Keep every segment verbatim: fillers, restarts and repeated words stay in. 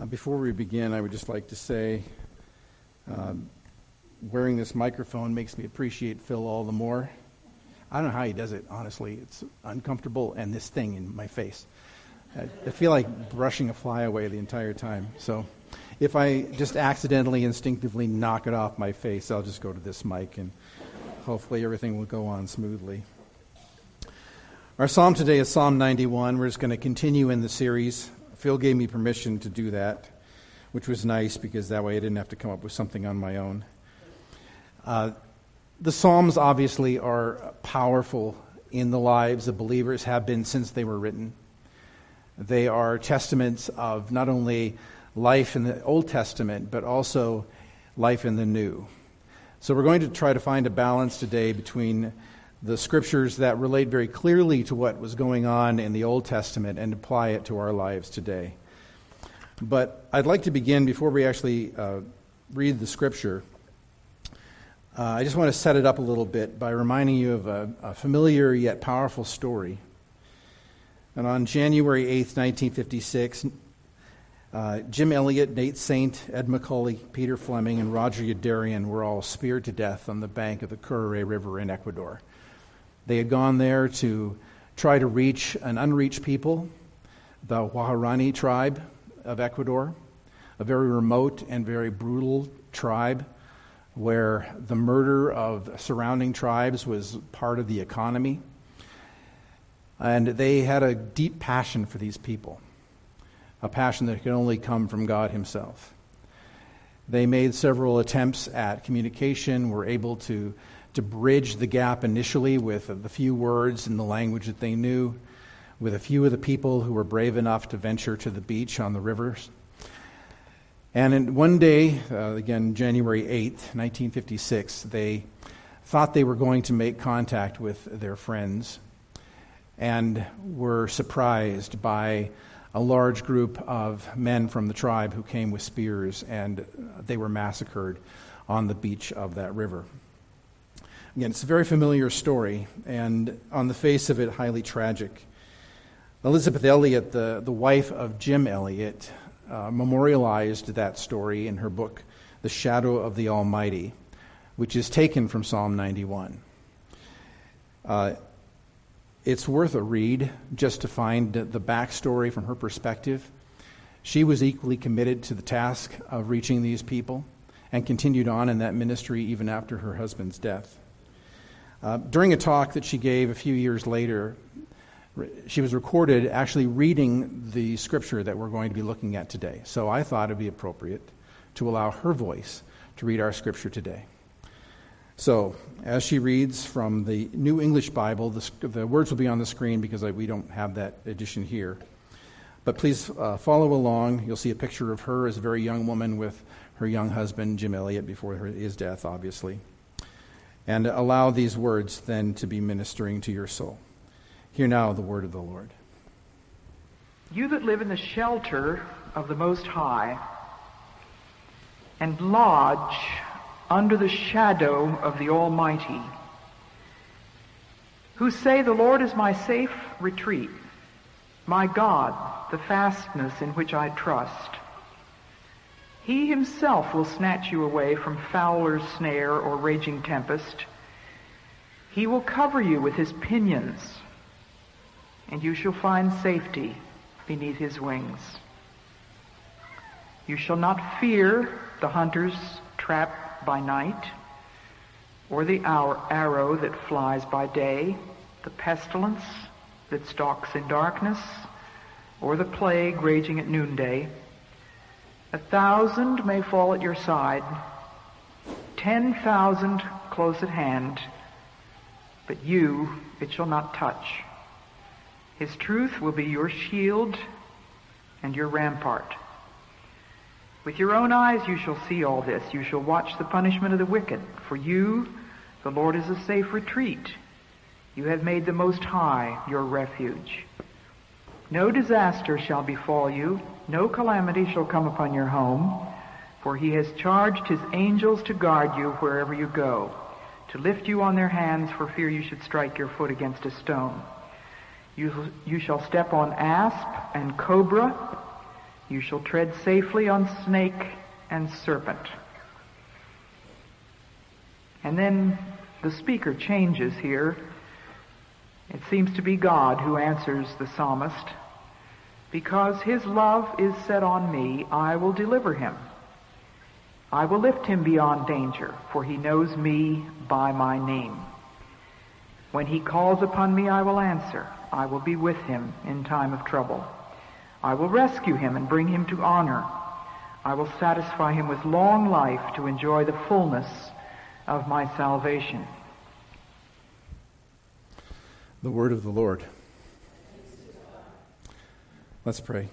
Uh, before we begin, I would just like to say um, wearing this microphone makes me appreciate Phil all the more. I don't know how he does it, honestly. It's uncomfortable, and this thing in my face. I, I feel like brushing a fly away the entire time. So if I just accidentally, instinctively knock it off my face, I'll just go to this mic, and hopefully everything will go on smoothly. Our psalm today is Psalm ninety-one. We're just going to continue in the series. Phil gave me permission to do that, which was nice because that way I didn't have to come up with something on my own. Uh, the Psalms obviously are powerful in the lives of believers, have been since they were written. They are testaments of not only life in the Old Testament, but also life in the New. So we're going to try to find a balance today between the scriptures that relate very clearly to what was going on in the Old Testament and apply it to our lives today. But I'd like to begin, before we actually uh, read the scripture, uh, I just want to set it up a little bit by reminding you of a, a familiar yet powerful story. And on January eighth, nineteen fifty-six, uh, Jim Elliot, Nate Saint, Ed McCauley, Peter Fleming, and Roger Youderian were all speared to death on the bank of the Curare River in Ecuador. They had gone there to try to reach an unreached people, the Waharani tribe of Ecuador, a very remote and very brutal tribe where the murder of surrounding tribes was part of the economy. And they had a deep passion for these people, a passion that could only come from God himself. They made several attempts at communication, were able to to bridge the gap initially with the few words in the language that they knew, with a few of the people who were brave enough to venture to the beach on the rivers. And in one day, uh, again, January eighth, nineteen fifty-six, they thought they were going to make contact with their friends and were surprised by a large group of men from the tribe who came with spears, and they were massacred on the beach of that river. Again, it's a very familiar story, and on the face of it, highly tragic. Elizabeth Elliot, the, the wife of Jim Elliot, uh, memorialized that story in her book, The Shadow of the Almighty, which is taken from Psalm ninety-one. Uh, it's worth a read just to find the backstory from her perspective. She was equally committed to the task of reaching these people and continued on in that ministry even after her husband's death. Uh, during a talk that she gave a few years later, she was recorded actually reading the scripture that we're going to be looking at today. So I thought it would be appropriate to allow her voice to read our scripture today. So, as she reads from the New English Bible, the, the words will be on the screen because I, we don't have that edition here. But please uh, follow along. You'll see a picture of her as a very young woman with her young husband, Jim Elliot, before her, his death, obviously. And allow these words then to be ministering to your soul. Hear now the word of the Lord. You that live in the shelter of the Most High and lodge under the shadow of the Almighty, who say, the Lord is my safe retreat, my God, the fastness in which I trust. He himself will snatch you away from fowler's snare or raging tempest. He will cover you with his pinions, and you shall find safety beneath his wings. You shall not fear the hunter's trap by night, or the arrow that flies by day, the pestilence that stalks in darkness, or the plague raging at noonday. A thousand may fall at your side, ten thousand close at hand, but you it shall not touch. His truth will be your shield and your rampart. With your own eyes you shall see all this. You shall watch the punishment of the wicked. For you, the Lord is a safe retreat. You have made the Most High your refuge. No disaster shall befall you, no calamity shall come upon your home, for he has charged his angels to guard you wherever you go, to lift you on their hands for fear you should strike your foot against a stone. You, you shall step on asp and cobra, You shall tread safely on snake and serpent. And then the speaker changes here. It seems to be God who answers the psalmist. Because his love is set on me, I will deliver him. I will lift him beyond danger, for he knows me by my name. When he calls upon me, I will answer. I will be with him in time of trouble. I will rescue him and bring him to honor. I will satisfy him with long life to enjoy the fullness of my salvation. The word of the Lord. Let's pray.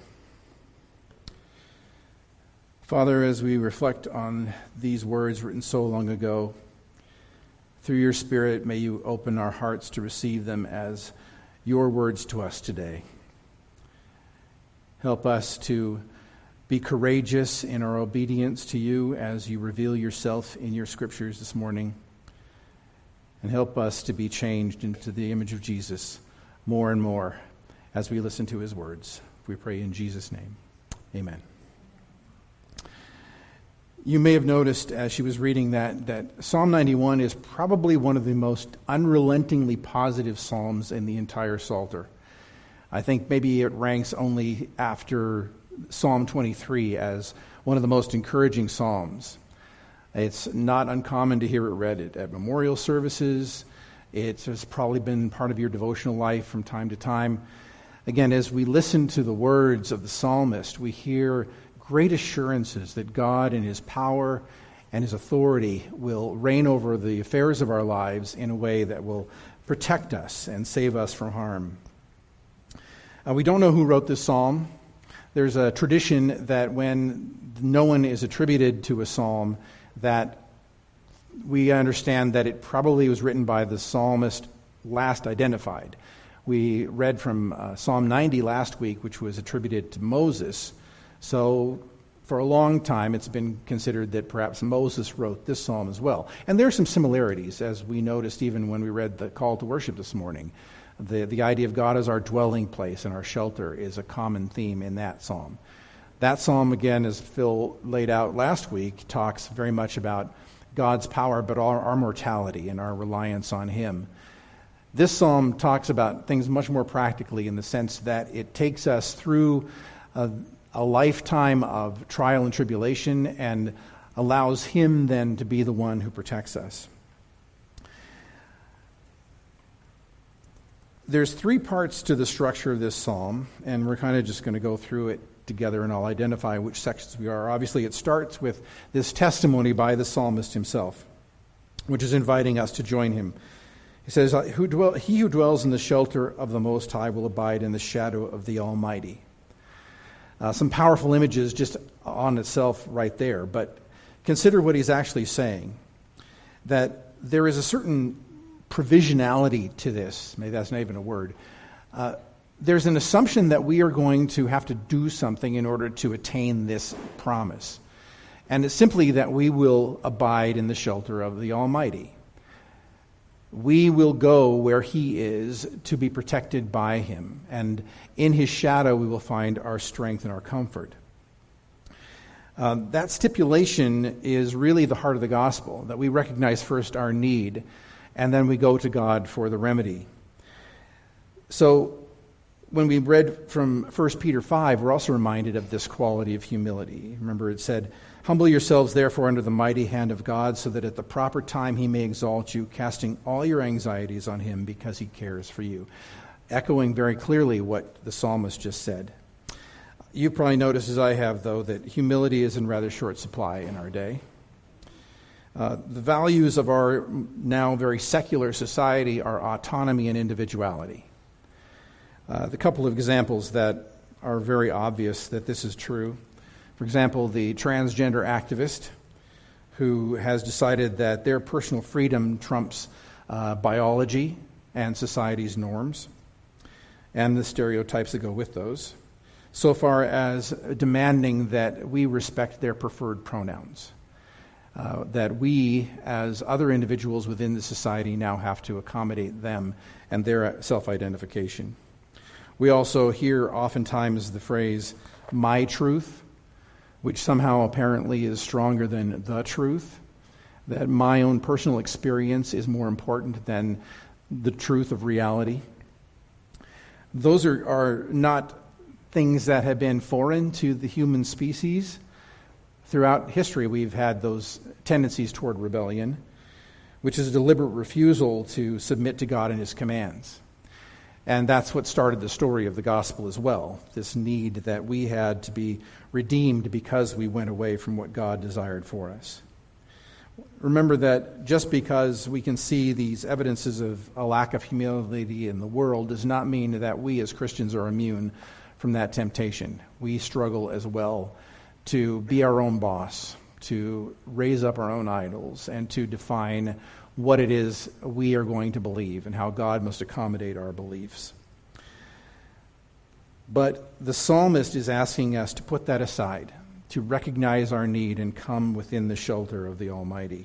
Father, as we reflect on these words written so long ago, through your Spirit, may you open our hearts to receive them as your words to us today. Help us to be courageous in our obedience to you as you reveal yourself in your scriptures this morning. And help us to be changed into the image of Jesus more and more as we listen to his words. We pray in Jesus' name. Amen. You may have noticed as she was reading that that Psalm ninety-one is probably one of the most unrelentingly positive psalms in the entire Psalter. I think maybe it ranks only after Psalm twenty-three as one of the most encouraging psalms. It's not uncommon to hear it read at, at memorial services. It has probably been part of your devotional life from time to time. Again, as we listen to the words of the psalmist, we hear great assurances that God in his power and his authority will reign over the affairs of our lives in a way that will protect us and save us from harm. Uh, we don't know who wrote this psalm. There's a tradition that when no one is attributed to a psalm, that we understand that it probably was written by the psalmist last identified. We read from uh, Psalm ninety last week, which was attributed to Moses. So for a long time, it's been considered that perhaps Moses wrote this psalm as well. And there are some similarities, as we noticed even when we read the call to worship this morning. The, the idea of God as our dwelling place and our shelter is a common theme in that psalm. That psalm, again, as Phil laid out last week, talks very much about God's power, but our, our mortality and our reliance on him. This psalm talks about things much more practically in the sense that it takes us through a, a lifetime of trial and tribulation and allows him then to be the one who protects us. There's three parts to the structure of this psalm, and we're kind of just going to go through it together, and I'll identify which sections we are. Obviously, it starts with this testimony by the psalmist himself, which is inviting us to join him. He says, "Who dwell, he who dwells in the shelter of the Most High will abide in the shadow of the Almighty." Uh, some powerful images just on itself right there, but consider what he's actually saying, that there is a certain provisionality to this. Maybe that's not even a word. Uh, there's an assumption that we are going to have to do something in order to attain this promise. And it's simply that we will abide in the shelter of the Almighty. We will go where he is to be protected by him. And in his shadow we will find our strength and our comfort. Um, that stipulation is really the heart of the gospel, that we recognize first our need, and then we go to God for the remedy. So when we read from First Peter five, we're also reminded of this quality of humility. Remember, it said, "Humble yourselves, therefore, under the mighty hand of God, so that at the proper time he may exalt you, casting all your anxieties on him because he cares for you." Echoing very clearly what the psalmist just said. You've probably noticed, as I have, though, that humility is in rather short supply in our day. Uh, the values of our now very secular society are autonomy and individuality. Uh, the couple of examples that are very obvious that this is true. For example, the transgender activist who has decided that their personal freedom trumps uh, biology and society's norms and the stereotypes that go with those, so far as demanding that we respect their preferred pronouns, uh, that we, as other individuals within the society, now have to accommodate them and their self-identification. We also hear oftentimes the phrase, my truth, which somehow apparently is stronger than the truth, that my own personal experience is more important than the truth of reality. Those are, are not things that have been foreign to the human species. Throughout history, we've had those tendencies toward rebellion, which is a deliberate refusal to submit to God and his commands. And that's what started the story of the gospel as well, this need that we had to be redeemed because we went away from what God desired for us. Remember that just because we can see these evidences of a lack of humility in the world does not mean that we as Christians are immune from that temptation. We struggle as well to be our own boss, to raise up our own idols, and to define what it is we are going to believe and how God must accommodate our beliefs. But the psalmist is asking us to put that aside, to recognize our need and come within the shelter of the Almighty.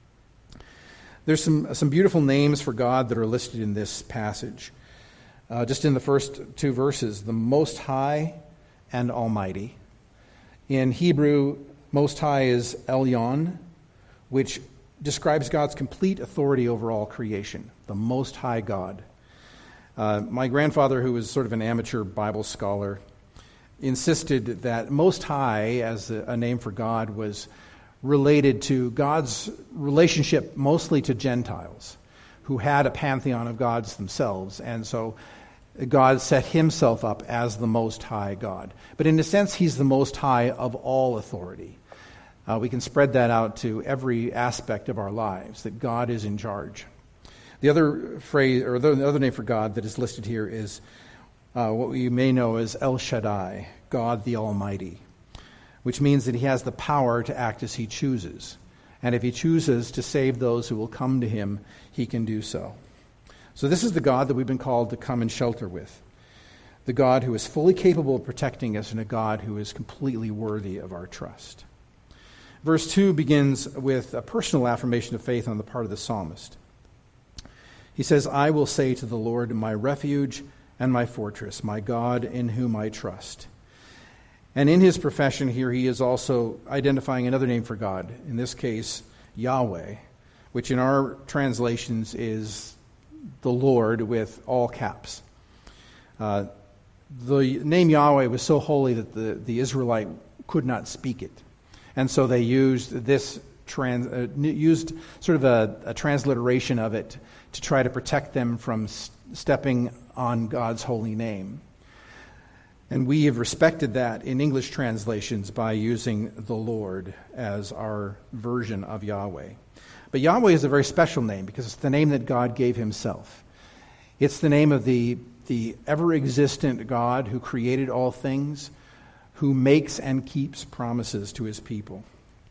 There's some, some beautiful names for God that are listed in this passage. Uh, just in the first two verses, the Most High and Almighty. In Hebrew, Most High is Elyon, which describes God's complete authority over all creation, the Most High God. Uh, my grandfather, who was sort of an amateur Bible scholar, insisted that Most High, as a, a name for God, was related to God's relationship mostly to Gentiles, who had a pantheon of gods themselves, and so God set himself up as the Most High God. But in a sense, he's the Most High of all authority. Uh, we can spread that out to every aspect of our lives, that God is in charge. The other phrase, or the other name for God that is listed here is uh, what we may know as El Shaddai, God the Almighty, which means that he has the power to act as he chooses. And if he chooses to save those who will come to him, he can do so. So this is the God that we've been called to come and shelter with, the God who is fully capable of protecting us and a God who is completely worthy of our trust. Verse two begins with a personal affirmation of faith on the part of the psalmist. He says, I will say to the Lord, my refuge and my fortress, my God in whom I trust. And in his profession here, he is also identifying another name for God, in this case, Yahweh, which in our translations is the Lord with all caps. Uh, the name Yahweh was so holy that the, the Israelite could not speak it. And so they used this trans, uh, used sort of a, a transliteration of it to try to protect them from s- stepping on God's holy name. And we have respected that in English translations by using the Lord as our version of Yahweh. But Yahweh is a very special name because it's the name that God gave himself. It's the name of the, the ever-existent God who created all things, who makes and keeps promises to his people.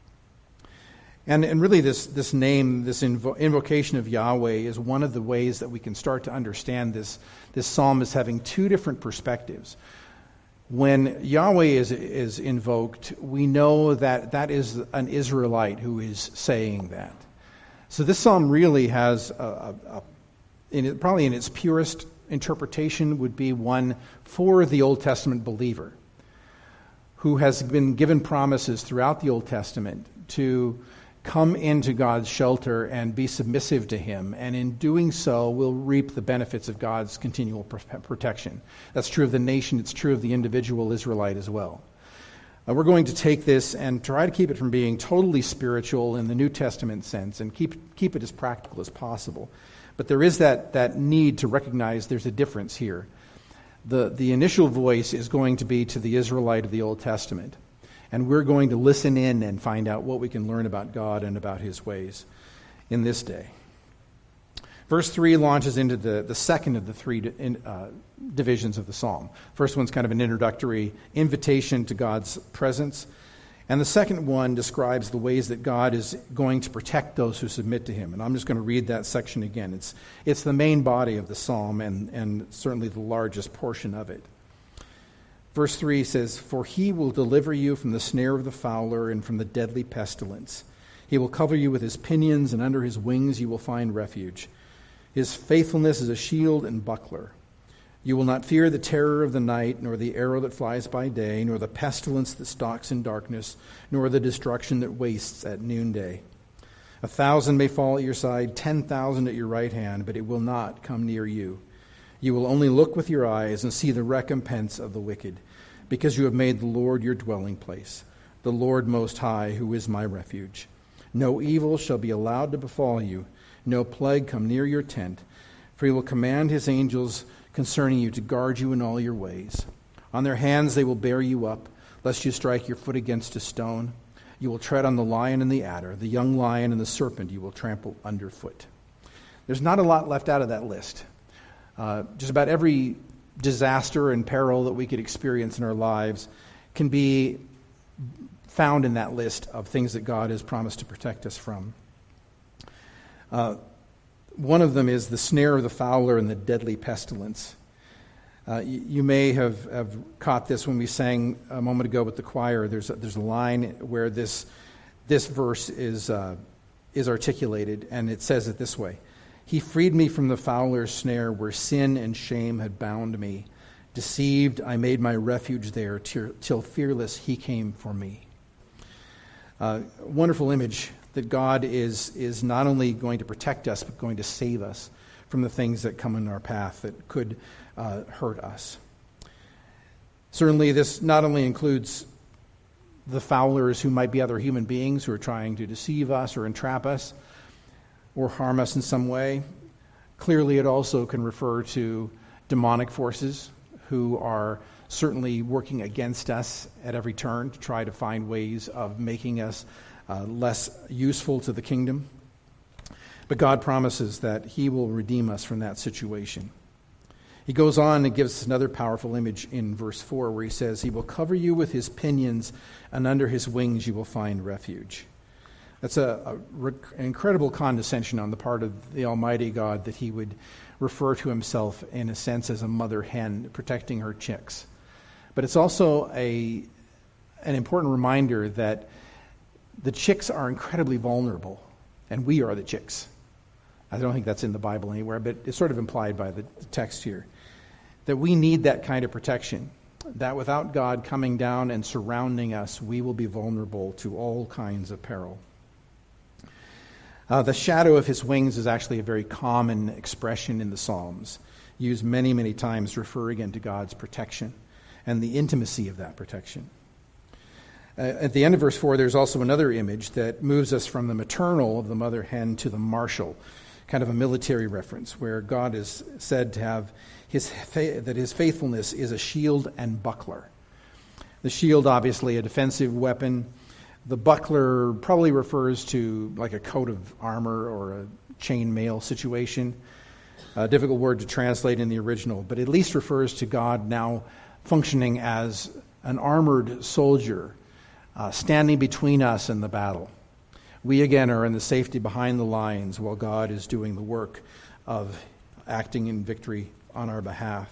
And, and really this, this name, this invo- invocation of Yahweh is one of the ways that we can start to understand this, this psalm as having two different perspectives. When Yahweh is, is invoked, we know that that is an Israelite who is saying that. So this psalm really has, a, a, a, in it, probably in its purest interpretation, would be one for the Old Testament believer, who has been given promises throughout the Old Testament to come into God's shelter and be submissive to him, and in doing so will reap the benefits of God's continual protection. That's true of the nation, it's true of the individual Israelite as well. Uh, we're going to take this and try to keep it from being totally spiritual in the New Testament sense and keep keep it as practical as possible. But there is that, that need to recognize there's a difference here. The, the initial voice is going to be to the Israelite of the Old Testament. And we're going to listen in and find out what we can learn about God and about his ways in this day. Verse three launches into the, the second of the three uh, divisions of the psalm. First one's kind of an introductory invitation to God's presence. And the second one describes the ways that God is going to protect those who submit to him. And I'm just going to read that section again. It's, it's the main body of the psalm and, and certainly the largest portion of it. Verse three says, For he will deliver you from the snare of the fowler and from the deadly pestilence. He will cover you with his pinions, and under his wings you will find refuge. His faithfulness is a shield and buckler. You will not fear the terror of the night, nor the arrow that flies by day, nor the pestilence that stalks in darkness, nor the destruction that wastes at noonday. A thousand may fall at your side, ten thousand at your right hand, but it will not come near you. You will only look with your eyes and see the recompense of the wicked, because you have made the Lord your dwelling place, the Lord Most High, who is my refuge. No evil shall be allowed to befall you, no plague come near your tent, for he will command his angels concerning you to guard you in all your ways. On their hands they will bear you up, lest you strike your foot against a stone. You will tread on the lion and the adder, the young lion and the serpent you will trample underfoot. There's not a lot left out of that list. Uh, just about every disaster and peril that we could experience in our lives can be found in that list of things that God has promised to protect us from. Uh, one of them is the snare of the fowler and the deadly pestilence. Uh, you, you may have, have caught this when we sang a moment ago with the choir. There's a, there's a line where this this verse is uh, is articulated, and it says it this way: He freed me from the fowler's snare, where sin and shame had bound me. Deceived, I made my refuge there, till, till fearless he came for me. Uh, wonderful image that God is is not only going to protect us, but going to save us from the things that come in our path that could uh, hurt us. Certainly, this not only includes the fowlers who might be other human beings who are trying to deceive us or entrap us or harm us in some way. Clearly, it also can refer to demonic forces who are certainly working against us at every turn to try to find ways of making us uh, less useful to the kingdom. But God promises that he will redeem us from that situation. He goes on and gives us another powerful image in verse four, where he says, he will cover you with his pinions, and under his wings you will find refuge. That's a, a re- an incredible condescension on the part of the Almighty God, that he would refer to himself in a sense as a mother hen protecting her chicks. But it's also a an important reminder that the chicks are incredibly vulnerable, and we are the chicks. I don't think that's in the Bible anywhere, but it's sort of implied by the text here, that we need that kind of protection, that without God coming down and surrounding us, we will be vulnerable to all kinds of peril. Uh, the shadow of his wings is actually a very common expression in the Psalms, used many, many times referring again to God's protection and the intimacy of that protection. Uh, at the end of verse four, there's also another image that moves us from the maternal of the mother hen to the martial, kind of a military reference, where God is said to have his fa- that his faithfulness is a shield and buckler. The shield, obviously, a defensive weapon. The buckler probably refers to like a coat of armor or a chain mail situation. A difficult word to translate in the original, but at least refers to God now functioning as an armored soldier, uh, standing between us and the battle. We again are in the safety behind the lines while God is doing the work of acting in victory on our behalf.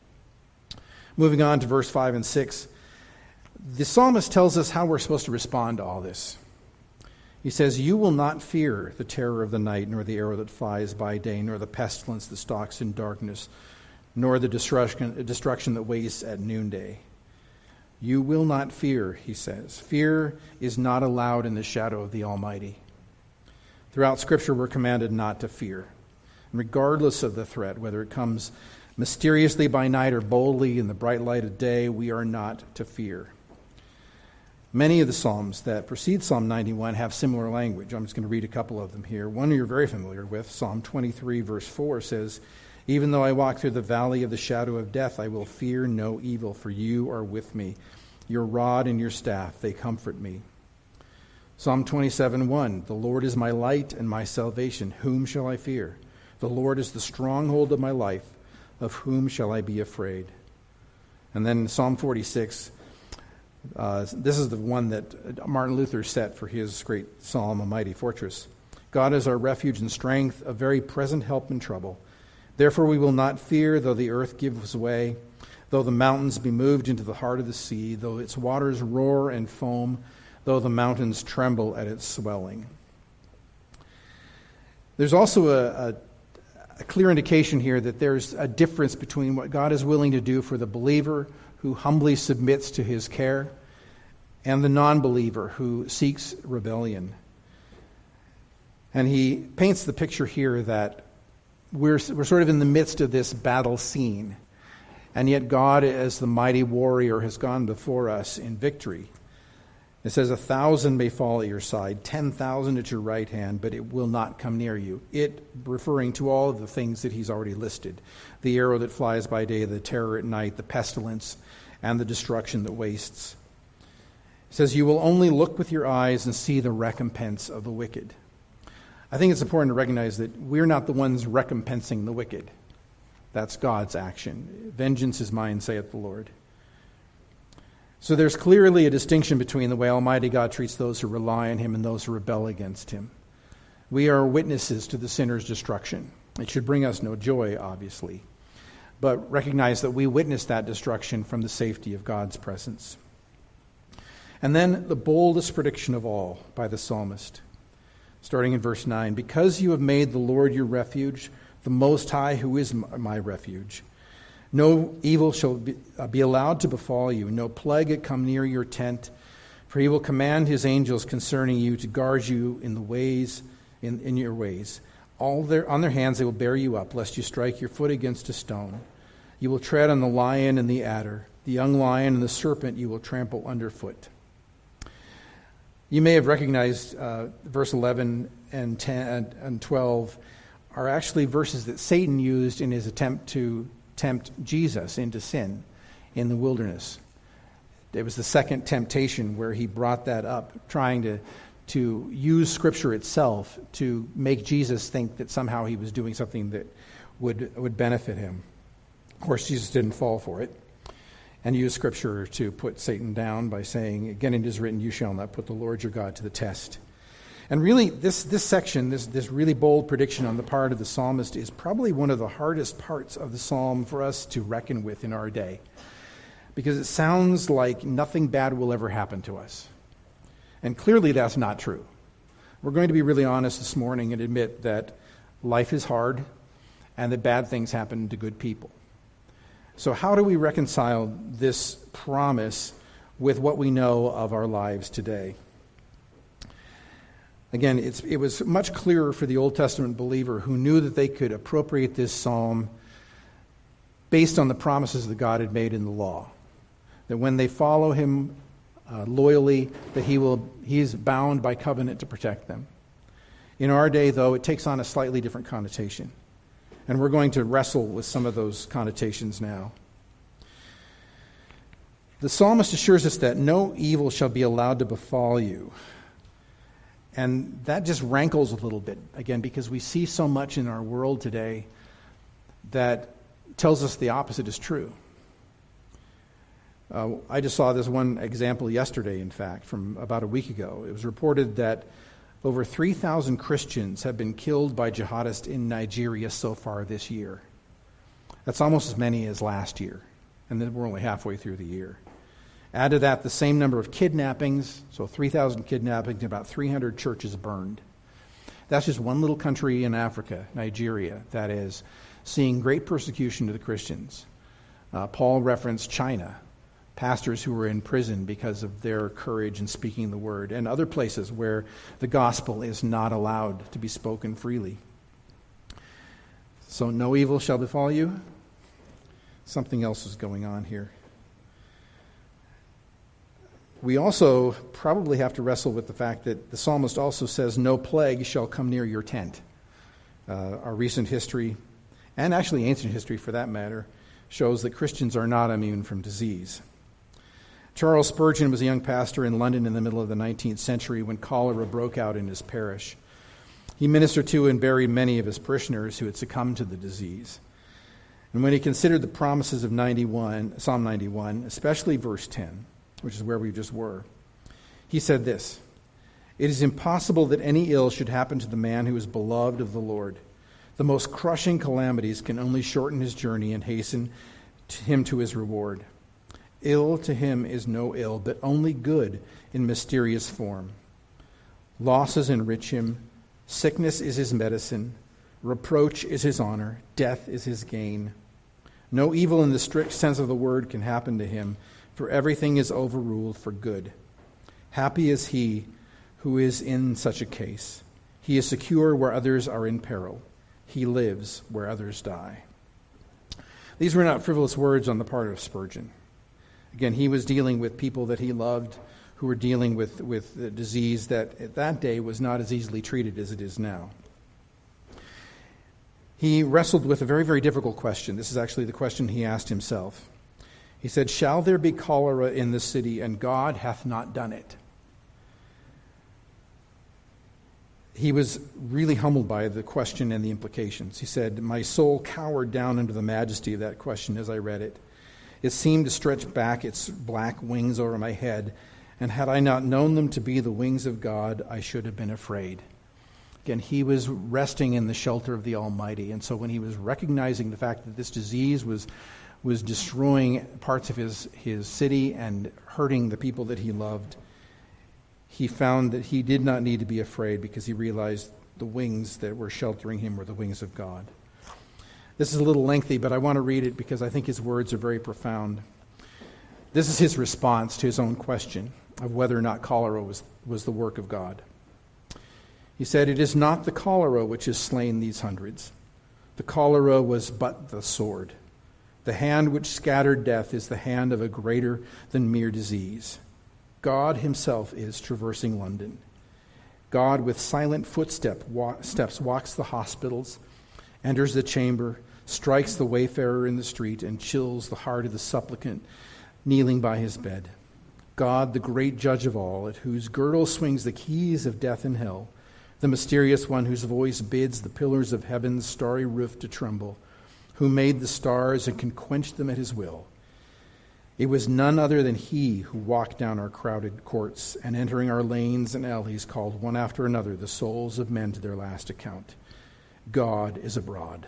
Moving on to verse five and six, the psalmist tells us how we're supposed to respond to all this. He says, you will not fear the terror of the night, nor the arrow that flies by day, nor the pestilence that stalks in darkness, nor the destruction, destruction that wastes at noonday. You will not fear, he says. Fear is not allowed in the shadow of the Almighty. Throughout Scripture, we're commanded not to fear. Regardless of the threat, whether it comes mysteriously by night or boldly in the bright light of day, we are not to fear. Many of the Psalms that precede Psalm ninety-one have similar language. I'm just going to read a couple of them here. One you're very familiar with, Psalm twenty-three, verse four says, even though I walk through the valley of the shadow of death, I will fear no evil, for you are with me. Your rod and your staff, they comfort me. Psalm twenty-seven, one, the Lord is my light and my salvation. Whom shall I fear? The Lord is the stronghold of my life. Of whom shall I be afraid? And then Psalm forty-six, uh, this is the one that Martin Luther set for his great psalm, A Mighty Fortress. God is our refuge and strength, a very present help in trouble. Therefore we will not fear, though the earth gives way, though the mountains be moved into the heart of the sea, though its waters roar and foam, though the mountains tremble at its swelling. There's also a, a, a clear indication here that there's a difference between what God is willing to do for the believer who humbly submits to his care and the non-believer who seeks rebellion. And he paints the picture here that we're, we're sort of in the midst of this battle scene, and yet God, as the mighty warrior, has gone before us in victory. It says, a thousand may fall at your side, ten thousand at your right hand, but it will not come near you. It referring to all of the things that he's already listed. The arrow that flies by day, the terror at night, the pestilence, and the destruction that wastes. It says, you will only look with your eyes and see the recompense of the wicked. I think it's important to recognize that we're not the ones recompensing the wicked. That's God's action. Vengeance is mine, saith the Lord. So there's clearly a distinction between the way Almighty God treats those who rely on him and those who rebel against him. We are witnesses to the sinner's destruction. It should bring us no joy, obviously, but recognize that we witness that destruction from the safety of God's presence. And then the boldest prediction of all by the psalmist, starting in verse nine, because you have made the Lord your refuge, the Most High, who is my refuge, no evil shall be, uh, be allowed to befall you, no plague come near your tent, for he will command his angels concerning you to guard you in the ways, in, in your ways. All their, on their hands they will bear you up, lest you strike your foot against a stone. You will tread on the lion and the adder, the young lion and the serpent you will trample underfoot. You may have recognized uh, verse eleven and ten and twelve are actually verses that Satan used in his attempt to tempt Jesus into sin in the wilderness. It was the second temptation where he brought that up, trying to, to use Scripture itself to make Jesus think that somehow he was doing something that would, would benefit him. Of course, Jesus didn't fall for it, and used Scripture to put Satan down by saying, again it is written, you shall not put the Lord your God to the test. And really, this, this section, this, this really bold prediction on the part of the psalmist is probably one of the hardest parts of the psalm for us to reckon with in our day. Because it sounds like nothing bad will ever happen to us. And clearly that's not true. We're going to be really honest this morning and admit that life is hard and that bad things happen to good people. So how do we reconcile this promise with what we know of our lives today? Again, it's, it was much clearer for the Old Testament believer who knew that they could appropriate this psalm based on the promises that God had made in the law. That when they follow him uh, loyally, that he will he is bound by covenant to protect them. In our day, though, it takes on a slightly different connotation. And we're going to wrestle with some of those connotations now. The psalmist assures us that no evil shall be allowed to befall you. And that just rankles a little bit, again, because we see so much in our world today that tells us the opposite is true. Uh, I just saw this one example yesterday, in fact, from about a week ago. It was reported that over three thousand Christians have been killed by jihadists in Nigeria so far this year. That's almost as many as last year, and then we're only halfway through the year. Add to that the same number of kidnappings, so three thousand kidnappings, and about three hundred churches burned. That's just one little country in Africa, Nigeria, that is, seeing great persecution to the Christians. Uh, Paul referenced China, pastors who were in prison because of their courage in speaking the word, and other places where the gospel is not allowed to be spoken freely. So no evil shall befall you. Something else is going on here. We also probably have to wrestle with the fact that the psalmist also says, no plague shall come near your tent. Uh, our recent history, and actually ancient history for that matter, shows that Christians are not immune from disease. Charles Spurgeon was a young pastor in London in the middle of the nineteenth century when cholera broke out in his parish. He ministered to and buried many of his parishioners who had succumbed to the disease. And when he considered the promises of ninety-one, Psalm ninety-one, especially verse ten, which is where we just were, he said this, "It is impossible that any ill should happen to the man who is beloved of the Lord. The most crushing calamities can only shorten his journey and hasten to him to his reward. Ill to him is no ill, but only good in mysterious form. Losses enrich him. Sickness is his medicine. Reproach is his honor. Death is his gain. No evil in the strict sense of the word can happen to him, for everything is overruled for good. Happy is he who is in such a case. He is secure where others are in peril. He lives where others die. These were not frivolous words on the part of Spurgeon. Again, he was dealing with people that he loved who were dealing with, with a disease that at that day was not as easily treated as it is now. He wrestled with a very, very difficult question. This is actually the question he asked himself. He said, "Shall there be cholera in the city, and God hath not done it?" He was really humbled by the question and the implications. He said, "My soul cowered down under the majesty of that question as I read it. It seemed to stretch back its black wings over my head, and had I not known them to be the wings of God, I should have been afraid." Again, he was resting in the shelter of the Almighty, and so when he was recognizing the fact that this disease was was destroying parts of his, his city and hurting the people that he loved, he found that he did not need to be afraid because he realized the wings that were sheltering him were the wings of God. This is a little lengthy, but I want to read it because I think his words are very profound. This is his response to his own question of whether or not cholera was, was the work of God. He said, "It is not the cholera which has slain these hundreds. The cholera was but the sword. The hand which scattered death is the hand of a greater than mere disease. God himself is traversing London. God with silent footstep wa- steps walks the hospitals, enters the chamber, strikes the wayfarer in the street, and chills the heart of the supplicant kneeling by his bed. God, the great judge of all, at whose girdle swings the keys of death and hell, the mysterious one whose voice bids the pillars of heaven's starry roof to tremble, who made the stars and can quench them at his will. It was none other than he who walked down our crowded courts and entering our lanes and alleys called one after another the souls of men to their last account. God is abroad."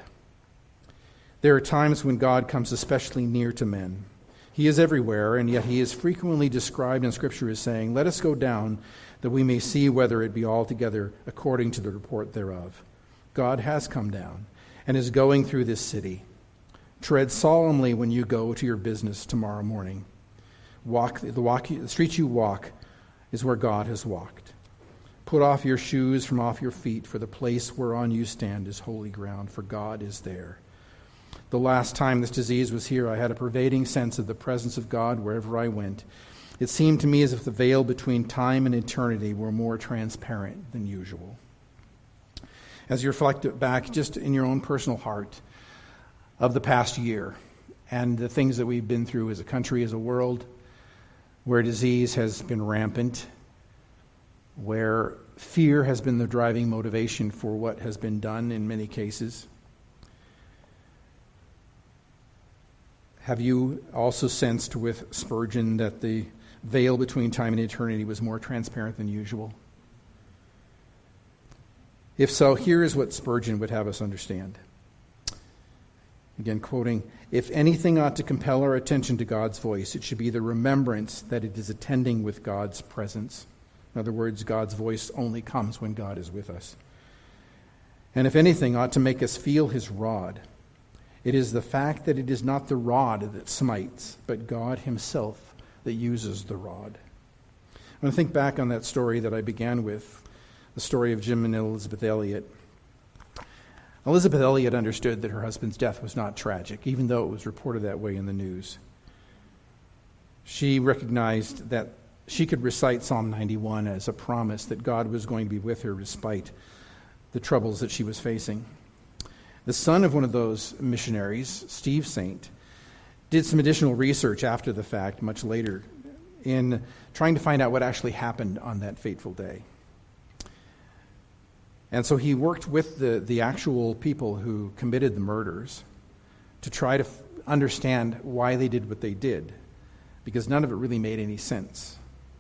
There are times when God comes especially near to men. He is everywhere, and yet he is frequently described in Scripture as saying, "Let us go down, that we may see whether it be altogether according to the report thereof." God has come down and is going through this city. Tread solemnly when you go to your business tomorrow morning. Walk the, walk, the street you walk is where God has walked. Put off your shoes from off your feet, for the place whereon you stand is holy ground, for God is there. The last time this disease was here, I had a pervading sense of the presence of God wherever I went. It seemed to me as if the veil between time and eternity were more transparent than usual. As you reflect back just in your own personal heart of the past year and the things that we've been through as a country, as a world, where disease has been rampant, where fear has been the driving motivation for what has been done in many cases, have you also sensed with Spurgeon that the veil between time and eternity was more transparent than usual? If so, here is what Spurgeon would have us understand. Again, quoting, "If anything ought to compel our attention to God's voice, it should be the remembrance that it is attending with God's presence." In other words, God's voice only comes when God is with us. "And if anything ought to make us feel his rod, it is the fact that it is not the rod that smites, but God himself that uses the rod." I want to think back on that story that I began with, the story of Jim and Elizabeth Elliot. Elizabeth Elliot understood that her husband's death was not tragic, even though it was reported that way in the news. She recognized that she could recite Psalm ninety-one as a promise that God was going to be with her despite the troubles that she was facing. The son of one of those missionaries, Steve Saint, did some additional research after the fact, much later, in trying to find out what actually happened on that fateful day. And so he worked with the, the actual people who committed the murders to try to f- understand why they did what they did, because none of it really made any sense.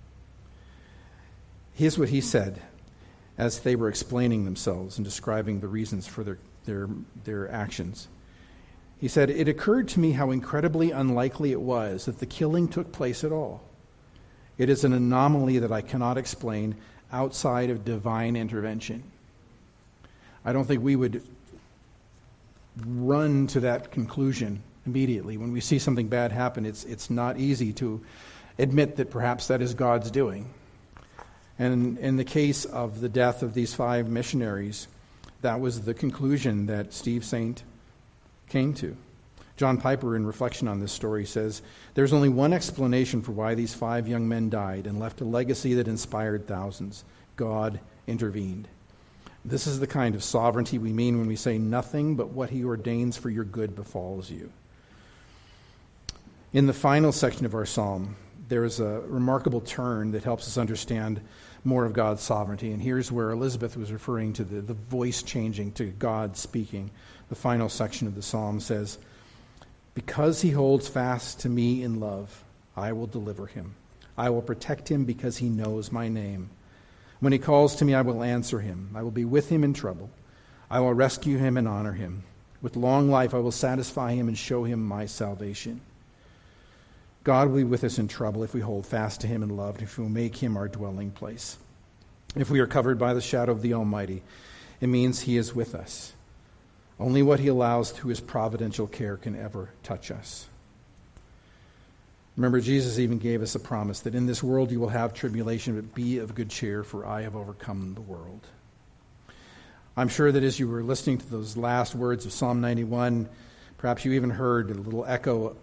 Here's what he said as they were explaining themselves and describing the reasons for their, their, their actions. He said, "It occurred to me how incredibly unlikely it was that the killing took place at all. It is an anomaly that I cannot explain outside of divine intervention." I don't think we would run to that conclusion immediately. When we see something bad happen, it's it's not easy to admit that perhaps that is God's doing. And in the case of the death of these five missionaries, that was the conclusion that Steve Saint came to. John Piper, in reflection on this story, says, "There's only one explanation for why these five young men died and left a legacy that inspired thousands. God intervened." This is the kind of sovereignty we mean when we say nothing but what he ordains for your good befalls you. In the final section of our psalm, there is a remarkable turn that helps us understand more of God's sovereignty. And here's where Elizabeth was referring to the, the voice changing, to God speaking. The final section of the psalm says, "Because he holds fast to me in love, I will deliver him. I will protect him because he knows my name. When he calls to me, I will answer him. I will be with him in trouble. I will rescue him and honor him. With long life, I will satisfy him and show him my salvation." God will be with us in trouble if we hold fast to him in love, and if we will make him our dwelling place. If we are covered by the shadow of the Almighty, it means he is with us. Only what he allows through his providential care can ever touch us. Remember, Jesus even gave us a promise that in this world you will have tribulation, but be of good cheer, for I have overcome the world. I'm sure that as you were listening to those last words of Psalm ninety-one, perhaps you even heard a little echo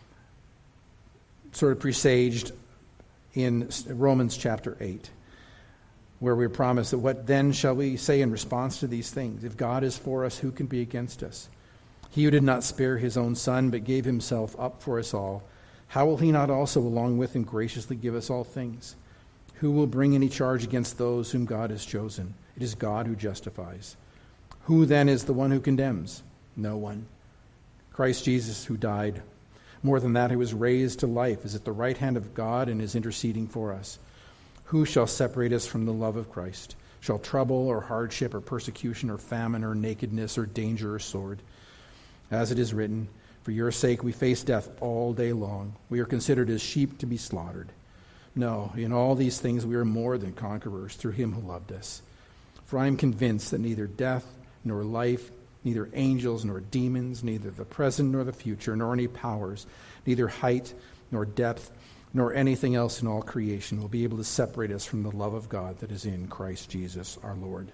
sort of presaged in Romans chapter eight, where we're promised that what then shall we say in response to these things? If God is for us, who can be against us? He who did not spare his own son, but gave himself up for us all, how will he not also along with him graciously give us all things? Who will bring any charge against those whom God has chosen? It is God who justifies. Who then is the one who condemns? No one. Christ Jesus, who died, more than that, who was raised to life, is at the right hand of God and is interceding for us. Who shall separate us from the love of Christ? Shall trouble or hardship or persecution or famine or nakedness or danger or sword? As it is written, for your sake we face death all day long. We are considered as sheep to be slaughtered. No, in all these things we are more than conquerors through him who loved us. For I am convinced that neither death nor life, neither angels nor demons, neither the present nor the future, nor any powers, neither height nor depth, nor anything else in all creation will be able to separate us from the love of God that is in Christ Jesus our Lord.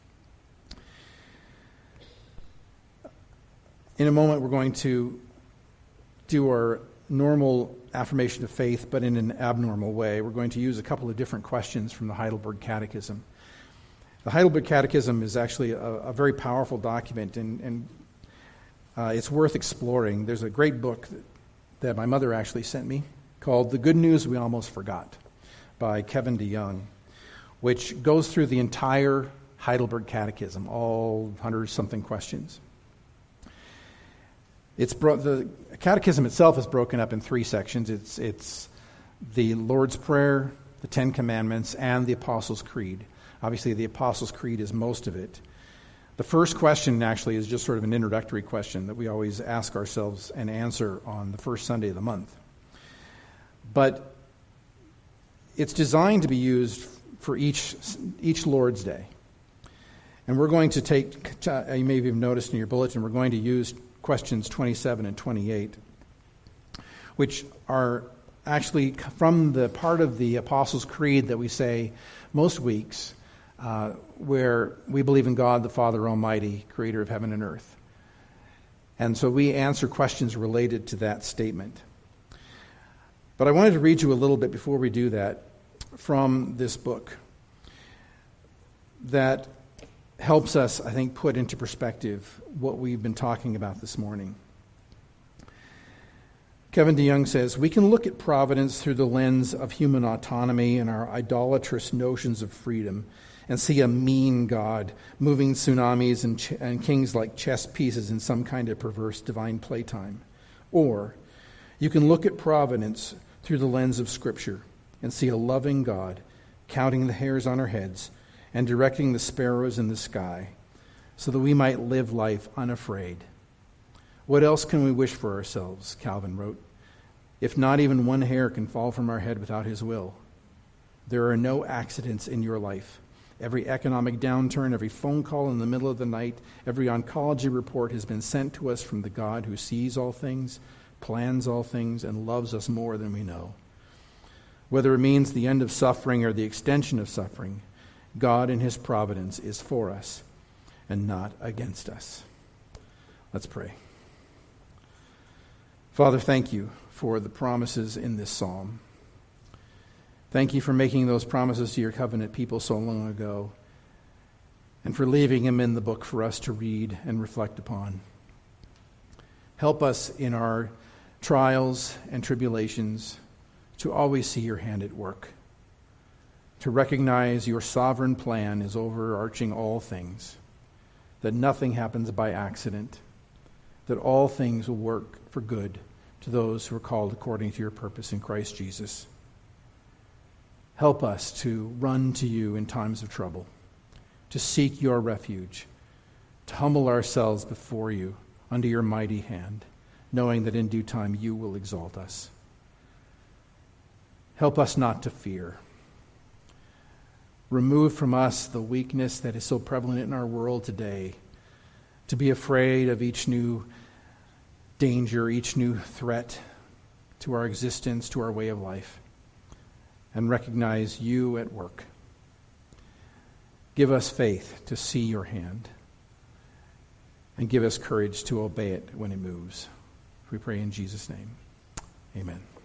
In a moment, we're going to do our normal affirmation of faith, but in an abnormal way. We're going to use a couple of different questions from the Heidelberg Catechism. The Heidelberg Catechism is actually a, a very powerful document, and, and uh, it's worth exploring. There's a great book that, that my mother actually sent me called The Good News We Almost Forgot by Kevin DeYoung, which goes through the entire Heidelberg Catechism, all hundred-something questions. It's bro- the Catechism itself is broken up in three sections. It's, it's the Lord's Prayer, the Ten Commandments, and the Apostles' Creed. Obviously, the Apostles' Creed is most of it. The first question actually is just sort of an introductory question that we always ask ourselves and answer on the first Sunday of the month. But it's designed to be used for each each Lord's Day. And we're going to take, you may have noticed in your bulletin, we're going to use questions twenty-seven and twenty-eight, which are actually from the part of the Apostles' Creed that we say most weeks, uh, where we believe in God, the Father Almighty, creator of heaven and earth. And so we answer questions related to that statement. But I wanted to read you a little bit before we do that from this book that helps us, I think, put into perspective what we've been talking about this morning. Kevin DeYoung says, we can look at providence through the lens of human autonomy and our idolatrous notions of freedom and see a mean God moving tsunamis and, ch- and kings like chess pieces in some kind of perverse divine playtime. Or you can look at providence through the lens of Scripture and see a loving God counting the hairs on our heads and directing the sparrows in the sky so that we might live life unafraid. What else can we wish for ourselves, Calvin wrote, if not even one hair can fall from our head without his will? There are no accidents in your life. Every economic downturn, every phone call in the middle of the night, every oncology report has been sent to us from the God who sees all things, plans all things, and loves us more than we know. Whether it means the end of suffering or the extension of suffering, God in his providence is for us and not against us. Let's pray. Father, thank you for the promises in this psalm. Thank you for making those promises to your covenant people so long ago, and for leaving them in the book for us to read and reflect upon. Help us in our trials and tribulations to always see your hand at work, to recognize your sovereign plan is overarching all things, that nothing happens by accident, that all things will work for good to those who are called according to your purpose in Christ Jesus. Help us to run to you in times of trouble, to seek your refuge, to humble ourselves before you under your mighty hand, knowing that in due time you will exalt us. Help us not to fear. Remove from us the weakness that is so prevalent in our world today, to be afraid of each new danger, each new threat to our existence, to our way of life, and recognize you at work. Give us faith to see your hand, and give us courage to obey it when it moves. We pray in Jesus' name. Amen.